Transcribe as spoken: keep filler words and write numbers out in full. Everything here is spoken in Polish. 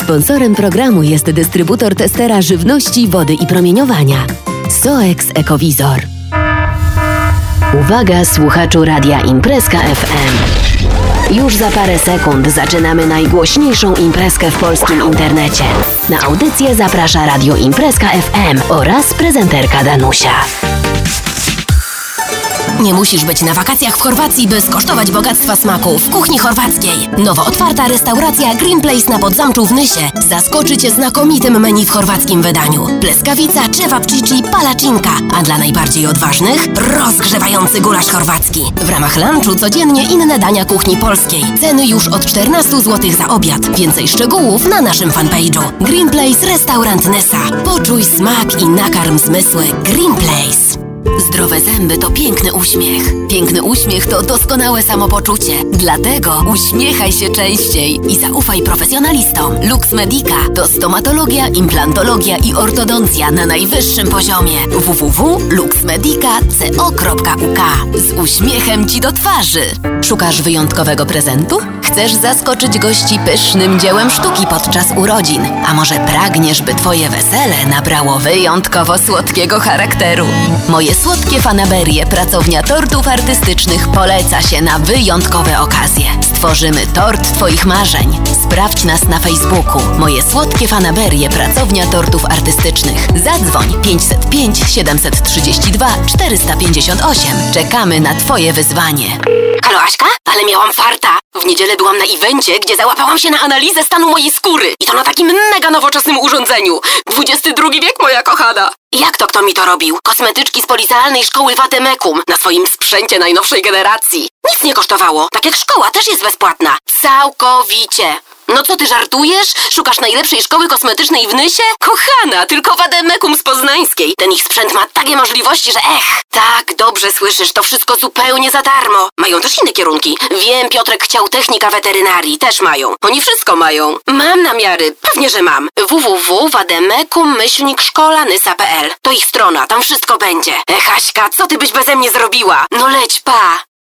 Sponsorem programu jest dystrybutor testera żywności, wody i promieniowania Soex Ecowizor. Uwaga, słuchaczu Radia Imprezka F M. Już za parę sekund zaczynamy najgłośniejszą imprezkę w polskim internecie. Na audycję zaprasza Radio Imprezka F M oraz prezenterka Danusia. Nie musisz być na wakacjach w Chorwacji, by skosztować bogactwa smaku w kuchni chorwackiej. Nowo otwarta restauracja Green Place na Podzamczu w Nysie zaskoczy Cię znakomitym menu w chorwackim wydaniu. Pleskawica, cevapcici, palacinka, a dla najbardziej odważnych rozgrzewający gulasz chorwacki. W ramach lunchu codziennie inne dania kuchni polskiej. Ceny już od czternaście złotych za obiad. Więcej szczegółów na naszym fanpage'u. Green Place Restaurant Nysa. Poczuj smak i nakarm zmysły. Green Place. Zdrowe zęby to piękny uśmiech. Piękny uśmiech to doskonałe samopoczucie. Dlatego uśmiechaj się częściej i zaufaj profesjonalistom. Lux Medica to stomatologia, implantologia i ortodoncja na najwyższym poziomie. w w w kropka lux medica kropka co kropka u k. Z uśmiechem Ci do twarzy. Szukasz wyjątkowego prezentu? Chcesz zaskoczyć gości pysznym dziełem sztuki podczas urodzin? A może pragniesz, by Twoje wesele nabrało wyjątkowo słodkiego charakteru? Moje Słodkie Fanaberie, pracownia tortów artystycznych, poleca się na wyjątkowe okazje. Stworzymy tort Twoich marzeń. Sprawdź nas na Facebooku. Moje Słodkie Fanaberie, pracownia tortów artystycznych. Zadzwoń pięć zero pięć, siedem trzy dwa, cztery pięć osiem. Czekamy na Twoje wyzwanie. Halo Aśka? Ale miałam farta. W niedzielę byłam na evencie, gdzie załapałam się na analizę stanu mojej skóry. I to na takim mega nowoczesnym urządzeniu. dwudziesty drugi wiek, moja kochana. Jak to kto mi to robił? Kosmetyczki z policealnej szkoły Vademecum na swoim sprzęcie najnowszej generacji. Nic nie kosztowało. Tak jak szkoła też jest bezpłatna. Całkowicie. No co ty żartujesz? Szukasz najlepszej szkoły kosmetycznej w Nysie? Kochana, tylko Vademecum z Poznańskiej. Ten ich sprzęt ma takie możliwości, że ech. Tak, dobrze słyszysz, to wszystko zupełnie za darmo. Mają też inne kierunki. Wiem, Piotrek chciał technika weterynarii. Też mają. Oni wszystko mają. Mam namiary. Pewnie, że mam. w w w kropka vademecum myślnik szkola nysa kropka p l. To ich strona, tam wszystko będzie. Ech, Aśka, co ty byś beze mnie zrobiła? No leć, pa.